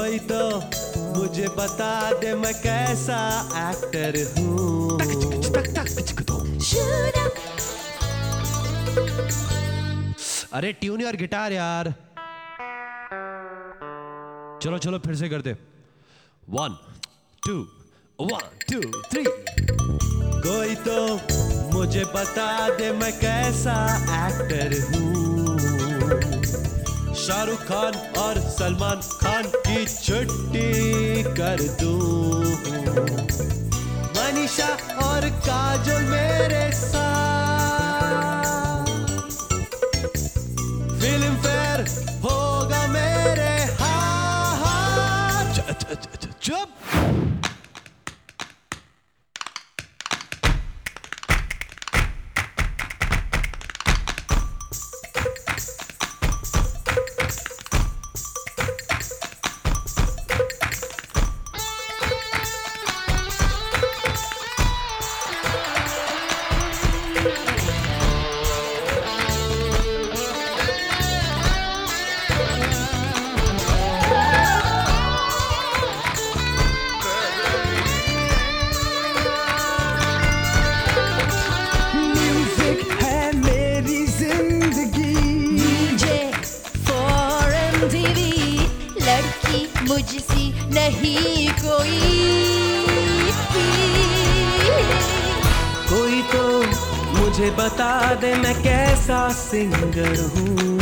कोई तो मुझे बता दे मैं कैसा एक्टर हूँ। अरे ट्यून और गिटार यार। चलो चलो फिर से करते। 1 2 1 2 3। कोई तो मुझे बता दे मैं कैसा एक्टर हूँ। शाहरुख खान और सलमान खान की छुट्टी कर दूँ। मनीषा और काजोल मेरे साथ। फिल्म फेयर होगा मेरे हाथ। चुप। मुझसी नहीं कोई तो मुझे बता दे मैं कैसा सिंगर हूँ।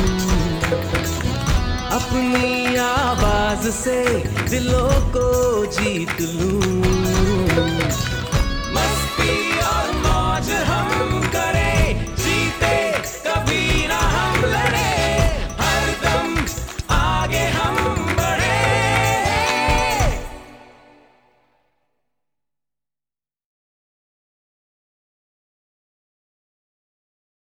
अपनी आवाज से दिलों को जीत लूं।